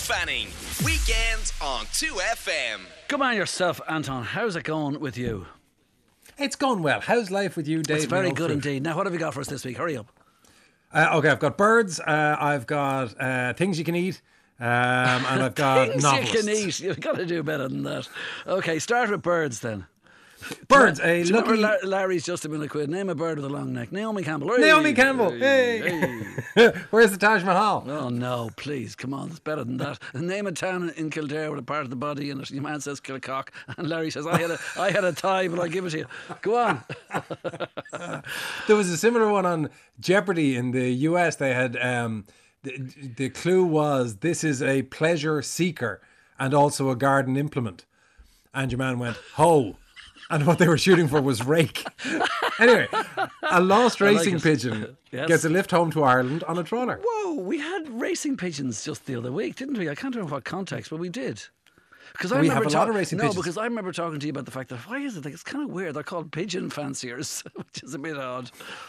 Fanning. Weekends on 2FM. Come on yourself, Anton. How's it going with you? It's going well. How's life with you, Dave? It's very good indeed. Now, what have you got for us this week? Hurry up. Okay, I've got birds. I've got things you can eat. And I've got Things novelists. you can eat. You've got to do better than that. Okay, start with birds then. Birds. Do you Lucky... remember Larry's just a minute quid? Name a bird with a long neck. Naomi Campbell. Hey, Naomi Campbell. Hey. Where's the Taj Mahal? Oh no, please, come on, it's better than that. Name a town in Kildare with a part of the body in it. Your man says Kilcock, and Larry says I had a tie, but I'll give it to you. Go on. There was a similar one on Jeopardy in the US. They had the clue was this is a pleasure seeker and also a garden implement. And your man went hoe. And what they were shooting for was rake. Anyway, a lost racing pigeon gets a lift home to Ireland on a trawler. Whoa, we had racing pigeons just the other week, didn't we? I can't remember what context, but we did. Because We have a lot of racing pigeons. No, because I remember talking to you about the fact that why is it? Like, it's kind of weird. They're called pigeon fanciers, which is a bit odd.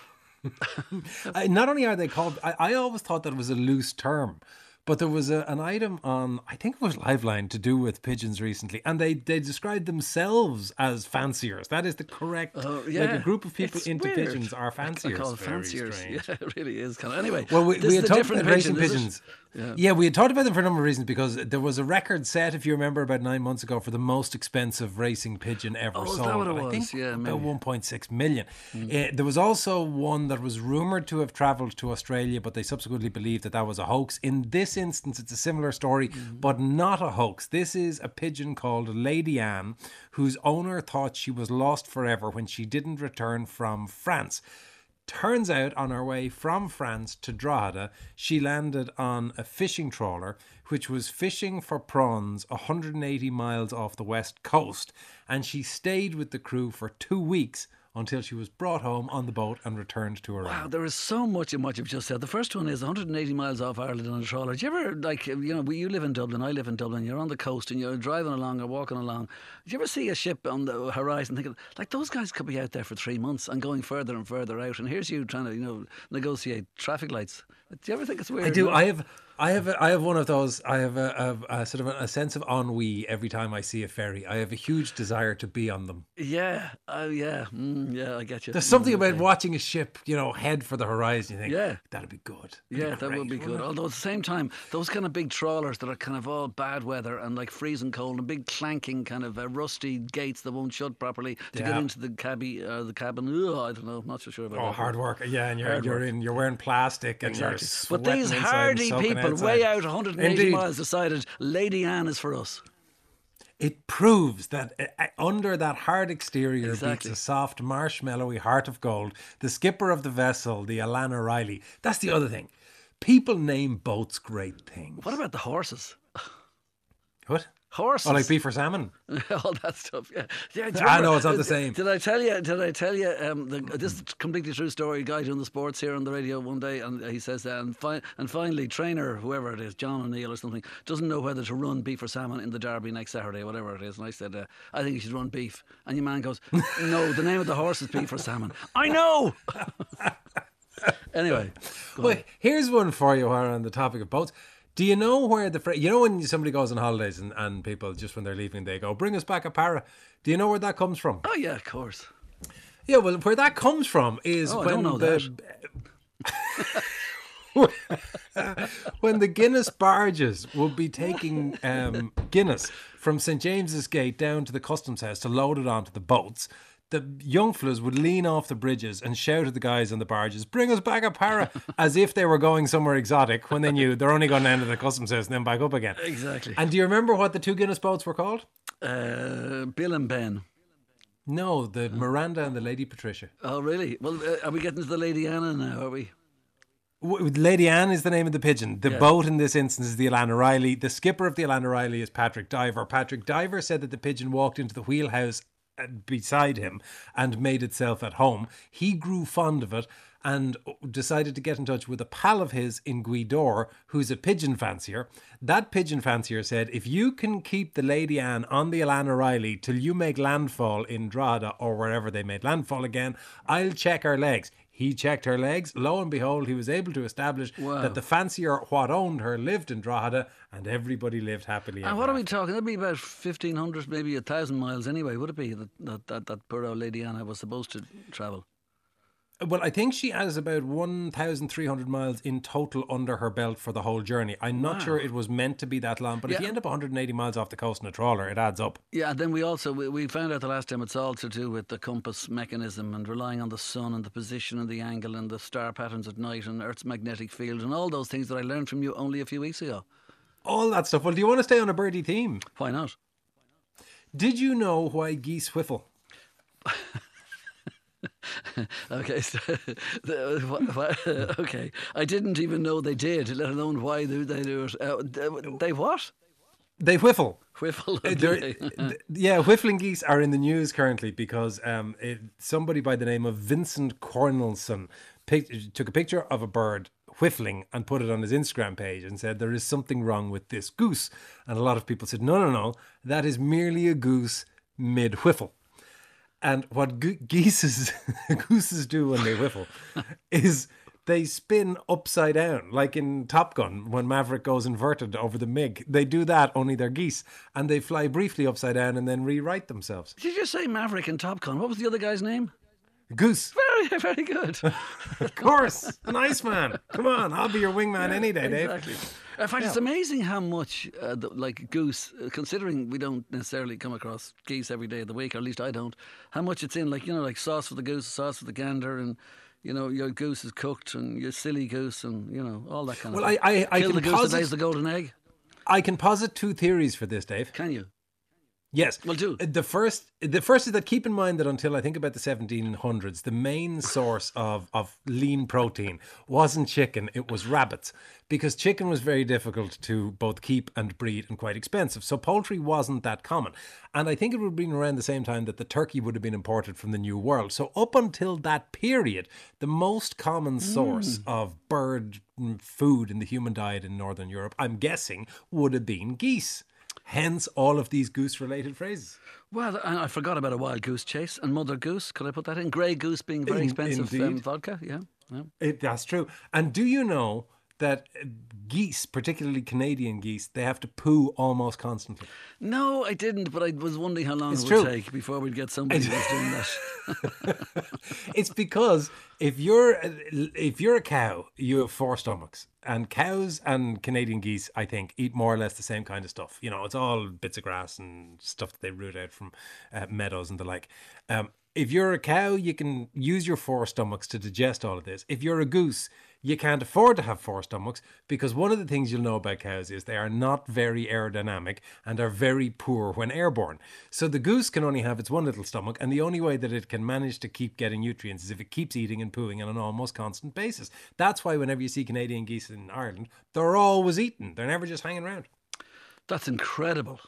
Not only are they called, I always thought that it was a loose term. But there was an item on, I think it was Liveline, to do with pigeons recently, and they described themselves as fanciers. That is the correct. Like a group of people into weird. pigeons are fanciers. They're called fanciers. Strange. Yeah, it really is. Kind of. Anyway, well, we this had is a talked different about racing pigeon, pigeons. Yeah, we had talked about them for a number of reasons, because there was a record set, if you remember, about 9 months ago for the most expensive racing pigeon ever sold. Is that what it was? I think Yeah, about maybe. 1.6 million. There was also one that was rumoured to have travelled to Australia, but they subsequently believed that was a hoax. In this instance, it's a similar story, but not a hoax. This is a pigeon called Lady Anne, whose owner thought she was lost forever when she didn't return from France. Turns out, on her way from France to Drogheda, she landed on a fishing trawler which was fishing for prawns 180 miles off the west coast, and she stayed with the crew for 2 weeks until she was brought home on the boat and returned to her Wow, island. there is so much in what you've just said. The first one is 180 miles off Ireland on a trawler. Do you ever, like, you live in Dublin, I live in Dublin, you're on the coast and you're driving along or walking along. Do you ever see a ship on the horizon thinking, like, those guys could be out there for 3 months and going further and further out, and here's you trying to, negotiate traffic lights. Do you ever think it's weird? I do. I have one of those. I have a sort of a sense of ennui every time I see a ferry. I have a huge desire to be on them. Yeah, yeah, I get you. There's something about watching a ship, head for the horizon. You think, that'd be good. That would be good. Although at the same time, those kind of big trawlers that are kind of all bad weather and like freezing cold and big clanking kind of rusty gates that won't shut properly to get into the cabin. Ugh, I don't know. I'm not so sure about that. Oh, hard work. Yeah, and you're wearing plastic and you're but these inside hardy and people outside. way out 180 Indeed. miles decided Lady Anne is for us. It proves that under that hard exterior beats Exactly. a soft, marshmallowy heart of gold. The skipper of the vessel, the Alana Riley. That's the other thing. People name boats great things. What about the horses? What? Horses. Oh, like beef or salmon? All that stuff, yeah. Do you I remember- know, it's not the same. Did I tell you? This is a completely true story. A guy doing the sports here on the radio one day, and he says, and finally, trainer, whoever it is, John O'Neill or something, doesn't know whether to run beef or salmon in the Derby next Saturday, whatever it is. And I said, I think you should run beef. And your man goes, no, the name of the horse is beef or salmon. I know. Anyway, Well, here's one for you while we're on the topic of boats. Do you know where when somebody goes on holidays and people, just when they're leaving, they go, bring us back a para. Do you know where that comes from? Oh yeah, of course. Yeah, well, where that comes from is I when don't know when the Guinness barges would be taking Guinness from St. James's Gate down to the customs house to load it onto the boats. The young fellas would lean off the bridges and shout at the guys on the barges, bring us back a para, as if they were going somewhere exotic when they knew they're only going down to the customs house and then back up again. Exactly. And do you remember what the 2 Guinness boats were called? Bill and Ben. No, the Miranda and the Lady Patricia. Oh really? Well, are we getting to the Lady Anna now? Are we? Lady Anne is the name of the pigeon. The boat in this instance is the Alana Riley. The skipper of the Alana Riley is Patrick Diver. Patrick Diver said that the pigeon walked into the wheelhouse beside him and made itself at home. He grew fond of it and decided to get in touch with a pal of his in Gweedore who's a pigeon fancier. That pigeon fancier said, if you can keep the Lady Anne on the Alana Riley till you make landfall in Drogheda or wherever they made landfall again, I'll check her legs. He checked her legs. Lo and behold, he was able to establish Wow. that the fancier what owned her lived in Drogheda, and everybody lived happily And ever what are we after. talking? It'd be about 1,500, maybe 1,000 miles anyway, would it be, that poor old Lady Anna was supposed to travel? Well, I think she has about 1,300 miles in total under her belt for the whole journey. I'm not sure it was meant to be that long, but if Yeah. you end up 180 miles off the coast in a trawler, it adds up. Yeah, and then we found out the last time it's all to do with the compass mechanism and relying on the sun and the position and the angle and the star patterns at night and Earth's magnetic field and all those things that I learned from you only a few weeks ago. All that stuff. Well, do you want to stay on a birdie theme? Why not? Did you know why geese whiffle? Okay, so, okay. I didn't even know they did, let alone why they do it. They what? They whiffle. Whiffle. Yeah, whiffling geese are in the news currently because somebody by the name of Vincent Cornelson took a picture of a bird whiffling and put it on his Instagram page and said there is something wrong with this goose. And a lot of people said, no, that is merely a goose mid-whiffle. And what gooses do when they whiffle is they spin upside down, like in Top Gun when Maverick goes inverted over the MiG. They do that, only they're geese. And they fly briefly upside down and then rewrite themselves. Did you say Maverick and Top Gun? What was the other guy's name? Goose. Very, very good. Of course. An Iceman. Come on, I'll be your wingman any day, Dave. Exactly. In fact, it's amazing how much, like goose, considering we don't necessarily come across geese every day of the week, or at least I don't, how much it's in, like, like sauce for the goose, sauce for the gander, and, your goose is cooked, and your silly goose, and, all that kind of Well, thing. I Kill can the goose that posit, lays the golden egg. I can posit two theories for this, Dave. Can you? Yes. Well, do. The first is that keep in mind that until I think about the 1700s, the main source of lean protein wasn't chicken, it was rabbits. Because chicken was very difficult to both keep and breed and quite expensive. So poultry wasn't that common. And I think it would have been around the same time that the turkey would have been imported from the New World. So up until that period, the most common source of bird food in the human diet in Northern Europe, I'm guessing, would have been geese. Hence all of these goose-related phrases. Well, I forgot about a wild goose chase and mother goose. Could I put that in? Grey goose being very expensive Indeed. vodka. Yeah. That's true. And do you know that geese, particularly Canadian geese, they have to poo almost constantly? No, I didn't, but I was wondering how long It's it true. would take before we'd get somebody who was doing that. It's because if you're a cow, you have four stomachs. And cows and Canadian geese, I think, eat more or less the same kind of stuff. It's all bits of grass and stuff that they root out from meadows and the like. If you're a cow, you can use your four stomachs to digest all of this. If you're a goose, you can't afford to have four stomachs because one of the things you'll know about cows is they are not very aerodynamic and are very poor when airborne. So the goose can only have its one little stomach, and the only way that it can manage to keep getting nutrients is if it keeps eating and pooing on an almost constant basis. That's why whenever you see Canadian geese in Ireland, they're always eating. They're never just hanging around. That's incredible.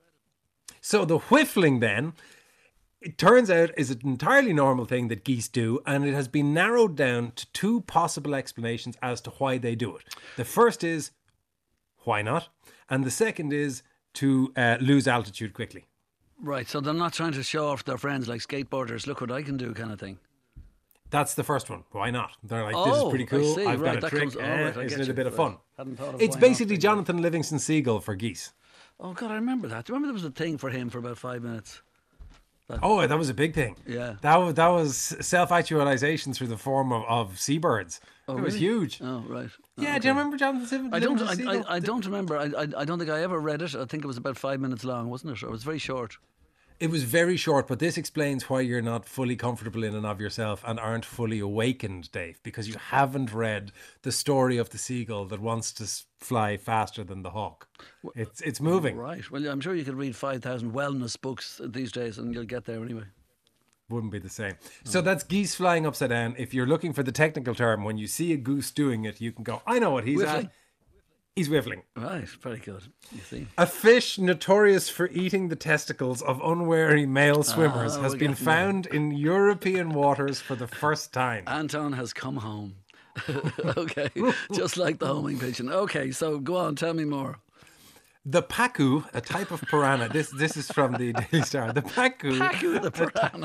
So the whiffling then, it turns out, is an entirely normal thing that geese do, and it has been narrowed down to two possible explanations as to why they do it. The first is, why not? And the second is to lose altitude quickly. Right, so they're not trying to show off their friends like skateboarders, look what I can do kind of thing. That's the first one. Why not? They're like, this is pretty I cool. see. I've Right, got a that trick. comes- I Isn't get it a you. bit of Right. fun? Hadn't thought of It's why not basically thing. Jonathan Livingston Seagull for geese. Oh, God, I remember that. Do you remember there was a thing for him for about 5 minutes? Oh, that was a big thing. Yeah. That was self-actualization through the form of seabirds. It was really? huge. Oh, right. Yeah, do you remember Jonathan Livingston Seagull? I don't remember. I don't think I ever read it. I think it was about 5 minutes long, wasn't it? Or it was very short. It was very short, but this explains why you're not fully comfortable in and of yourself and aren't fully awakened, Dave, because you haven't read the story of the seagull that wants to fly faster than the hawk. It's moving. Right. Well, I'm sure you could read 5,000 wellness books these days and you'll get there anyway. Wouldn't be the same. So that's geese flying upside down. If you're looking for the technical term, when you see a goose doing it, you can go, I know what he's Whiffling. at. He's whiffling. Right. Very good. You see. A fish notorious for eating the testicles of unwary male swimmers has we're been getting found in European waters for the first time. Anton has come home. Okay. Just like the homing pigeon. Okay. So go on. Tell me more. The pacu, a type of piranha. This is from the Daily Star. The pacu. Pacu the piranha.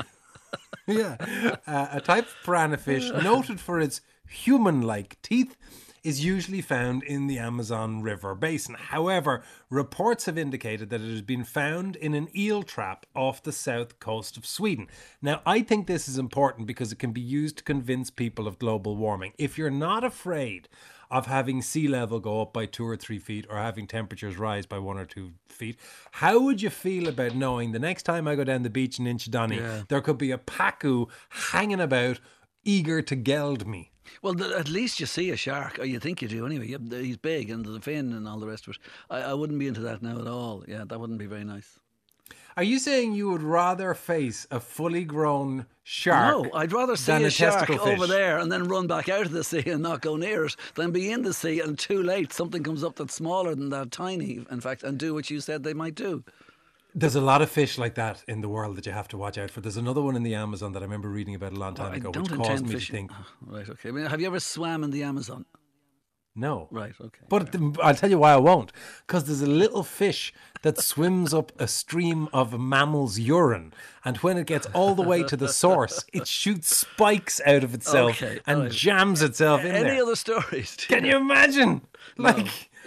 Yeah. A type of piranha fish noted for its human-like teeth is usually found in the Amazon River basin. However, reports have indicated that it has been found in an eel trap off the south coast of Sweden. Now, I think this is important because it can be used to convince people of global warming. If you're not afraid of having sea level go up by 2 or 3 feet or having temperatures rise by 1 or 2 feet, how would you feel about knowing the next time I go down the beach in Inchydoney, there could be a pacu hanging about eager to geld me? Well, at least you see a shark, or you think you do anyway. He's big, and the fin and all the rest of it. I wouldn't be into that now at all. Yeah, that wouldn't be very nice. Are you saying you would rather face a fully grown shark? No, I'd rather see a shark over there and then run back out of the sea and not go near it than be in the sea and too late something comes up that's smaller than that, tiny, in fact, and do what you said they might do. There's a lot of fish like that in the world that you have to watch out for. There's another one in the Amazon that I remember reading about a long time ago, which caused me to think. Right, okay. I mean, have you ever swam in the Amazon? No. Right, okay. But I'll tell you why I won't. Because there's a little fish that swims up a stream of a mammal's urine. And when it gets all the way to the source, it shoots spikes out of itself and jams itself in there. Any other stories? Can you imagine? No.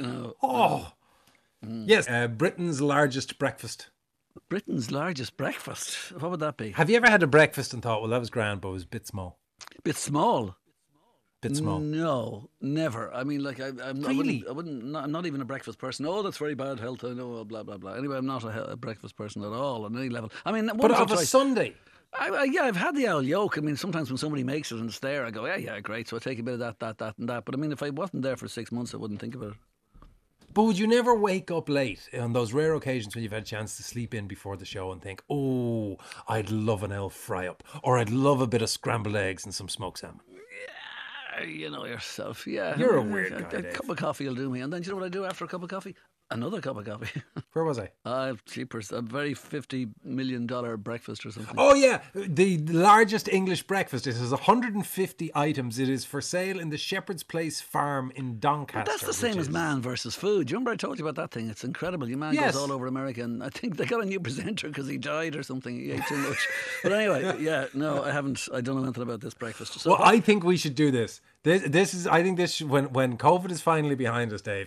Yes, Britain's largest breakfast. Britain's largest breakfast? What would that be? Have you ever had a breakfast and thought, well, that was grand, but it was a bit small? Bit small? Bit small. No, never. I mean, like, Really? I'm not even a breakfast person. Oh, that's very bad health. I know, blah, blah, blah. Anyway, I'm not a breakfast person at all on any level. I mean, but of a Sunday? I've had the owl yolk. I mean, sometimes when somebody makes it and it's there, I go, yeah, great. So I take a bit of that and that. But I mean, if I wasn't there for 6 months, I wouldn't think about it. But would you never wake up late on those rare occasions when you've had a chance to sleep in before the show and think, oh, I'd love an elf fry up, or I'd love a bit of scrambled eggs and some smoked salmon? Yeah, you know yourself. Yeah, you're a weird guy. A cup of coffee will do me, and then do you know what I do after a cup of coffee? Another cup of coffee. Where was I? Cheapers. A very $50 million breakfast or something. Oh, yeah. The largest English breakfast. It has 150 items. It is for sale in the Shepherd's Place farm in Doncaster. But that's the same as Man versus Food. Do you remember I told you about that thing? It's incredible. Your man goes all over America, and I think they got a new presenter because he died or something. He ate too much. But anyway, yeah, no, I haven't. I don't know anything about this breakfast. So I think we should do this. This is. I think this when COVID is finally behind us, Dave.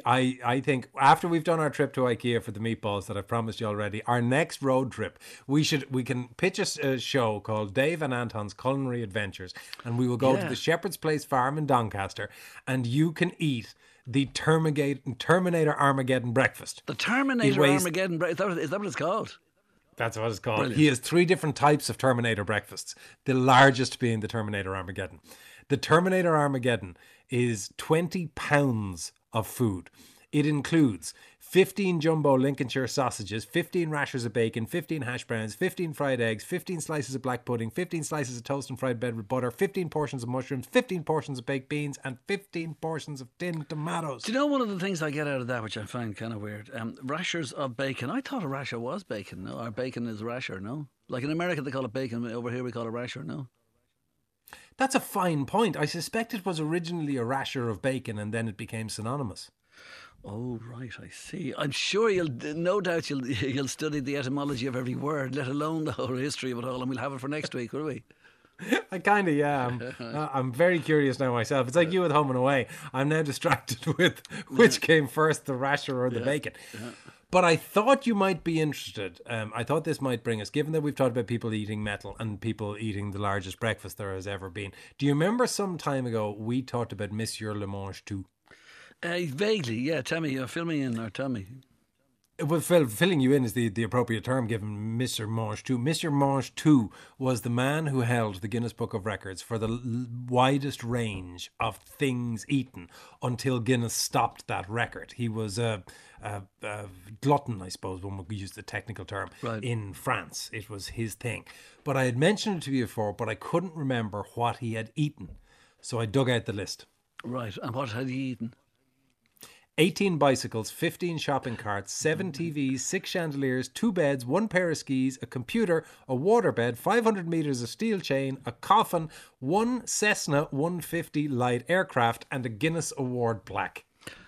I think after we've done our trip to IKEA for the meatballs that I've promised you already, our next road trip, we can pitch a show called Dave and Anton's Culinary Adventures, and we will go to the Shepherd's Place farm in Doncaster, and you can eat the Terminator Armageddon breakfast. The Terminator Armageddon breakfast, is that what it's called? That's what it's called. Brilliant. He has 3 different types of Terminator breakfasts, the largest being the Terminator Armageddon. The Terminator Armageddon is 20 pounds of food. It includes 15 jumbo Lincolnshire sausages, 15 rashers of bacon, 15 hash browns, 15 fried eggs, 15 slices of black pudding, 15 slices of toast and fried bread with butter, 15 portions of mushrooms, 15 portions of baked beans, and 15 portions of tinned tomatoes. Do you know one of the things I get out of that, which I find kind of weird? Rashers of bacon. I thought a rasher was bacon. No, our bacon is rasher. No, like in America they call it bacon. Over here we call it rasher. No. That's a fine point. I suspect it was originally a rasher of bacon and then it became synonymous. Oh, right, I see. I'm sure no doubt you'll study the etymology of every word, let alone the whole history of it all, and we'll have it for next week, will we? I kind of, yeah. I'm very curious now myself. It's like you at Home and Away. I'm now distracted with which came first, the rasher or the bacon. Yeah. But I thought you might be interested. I thought this might bring us, given that we've talked about people eating metal and people eating the largest breakfast there has ever been. Do you remember some time ago we talked about Monsieur Le Mange 2? Vaguely, yeah. Tell me, fill me in or tell me. Well, filling you in is the appropriate term given Mr. Mange 2. Mr. Mange 2 was the man who held the Guinness Book of Records for the widest range of things eaten until Guinness stopped that record. He was a glutton, I suppose, when we use the technical term, in France. It was his thing. But I had mentioned it to you before, but I couldn't remember what he had eaten. So I dug out the list. Right, and what had he eaten? 18 bicycles, 15 shopping carts, 7 TVs, 6 chandeliers, 2 beds, 1 pair of skis, a computer, a waterbed, 500 metres of steel chain, a coffin, 1 Cessna 150 light aircraft, and a Guinness Award plaque.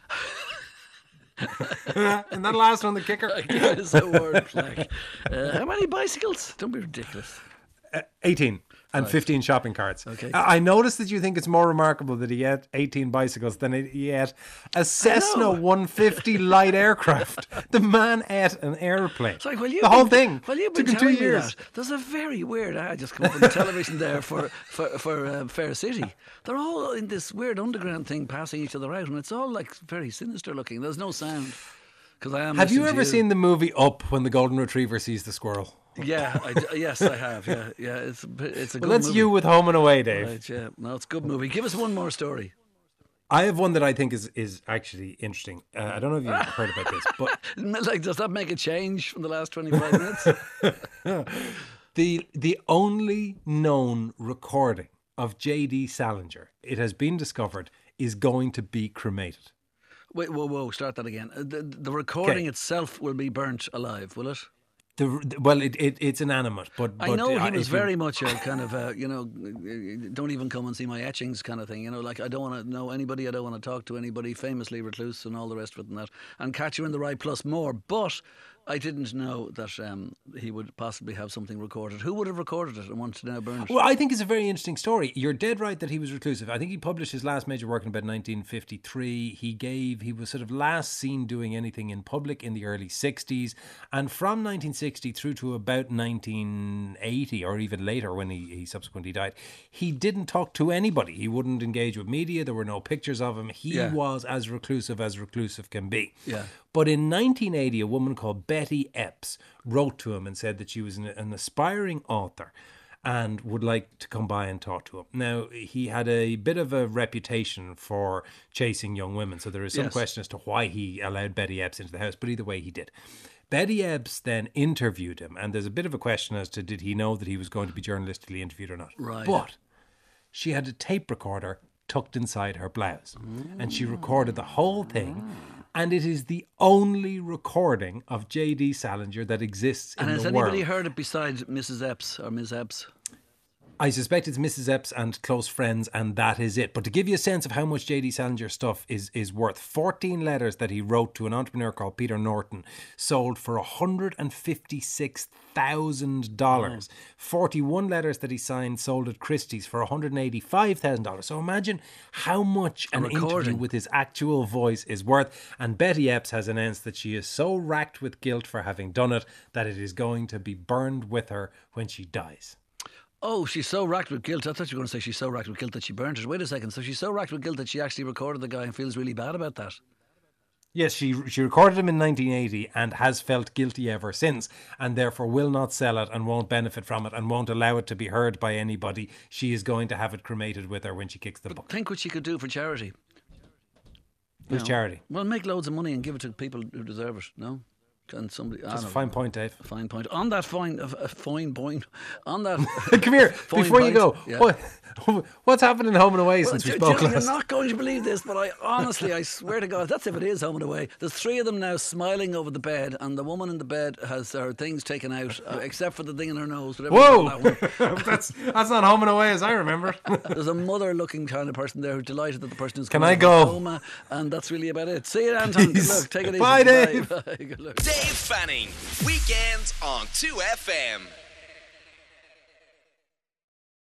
And that last one, the kicker. A Guinness Award plaque. How many bicycles? Don't be ridiculous. 18 and 15 shopping carts. Okay. I noticed that you think it's more remarkable that he ate 18 bicycles than he ate a Cessna 150 light aircraft. The man ate an airplane. It's like, the whole thing. Well, you've took been him 2 telling me years. that. There's a very weird ad just come up on the television there for Fair City. They're all in this weird underground thing, passing each other out, and it's all like very sinister looking. There's no sound. Because I am. Have you listening to ever seen the movie Up when the golden retriever sees the squirrel? Yeah, yes, I have. Yeah. It's a good Well, that's movie. you with Home and Away, Dave. Right, yeah. No, it's a good movie. Give us one more story. I have one that I think is actually interesting. I don't know if you've heard about this, but Like, does that make a change from the last 25 minutes? the only known recording of J.D. Salinger, it has been discovered, is going to be cremated. Wait, whoa, start that again. The recording Okay. itself will be burnt alive, will it? Well, it's inanimate, but I know he was if you- very much a kind of don't even come and see my etchings kind of thing. You know, like I don't want to know anybody, I don't want to talk to anybody, famously recluse and all the rest of it and that. And Catch You in the Rye plus more. But I didn't know that he would possibly have something recorded. Who would have recorded it and wanted to now burn it? Well, I think it's a very interesting story. You're dead right that he was reclusive. I think he published his last major work in about 1953. He was sort of last seen doing anything in public in the early 60s. And from 1960 through to about 1980 or even later when he subsequently died, he didn't talk to anybody. He wouldn't engage with media. There were no pictures of him. He was as reclusive can be. Yeah. But in 1980, a woman called Betty Epps wrote to him and said that she was an aspiring author and would like to come by and talk to him. Now, he had a bit of a reputation for chasing young women, so there is some question as to why he allowed Betty Epps into the house, but either way, he did. Betty Epps then interviewed him, and there's a bit of a question as to did he know that he was going to be journalistically interviewed or not. Right. But she had a tape recorder tucked inside her blouse, and she recorded the whole thing. And it is the only recording of J.D. Salinger that exists in the world. And has anybody heard it besides Mrs. Epps or Ms. Epps? I suspect it's Mrs. Epps and close friends, and that is it. But to give you a sense of how much J.D. Salinger stuff is worth, 14 letters that he wrote to an entrepreneur called Peter Norton sold for $156,000. 41 letters that he signed sold at Christie's for $185,000. So imagine how much an interview with his actual voice is worth. And Betty Epps has announced that she is so racked with guilt for having done it that it is going to be burned with her when she dies. Oh, she's so racked with guilt. I thought you were going to say she's so racked with guilt that she burnt it. Wait a second. So she's so racked with guilt that she actually recorded the guy and feels really bad about that. Yes, she recorded him in 1980 and has felt guilty ever since, and therefore will not sell it and won't benefit from it and won't allow it to be heard by anybody. She is going to have it cremated with her when she kicks the bucket. Think what she could do for charity. Who's charity? Well, make loads of money and give it to people who deserve it. No. And somebody, That's a fine point, Dave. A fine point. On that fine point. On that. Come here, before you go. Yeah. What's happened in Home and Away since we spoke You're last? not going to believe this, but I swear to God, that's if it is Home and Away. There's three of them now smiling over the bed, and the woman in the bed has her things taken out, except for the thing in her nose. Whoa! That's not Home and Away as I remember. There's a mother-looking kind of person there who's delighted that the person is Can coming I out go? of coma, and that's really about it. See you, Anton. Good luck. Take it easy. Bye, Dave. Bye. Good luck. Dave Fanning, weekends on 2FM.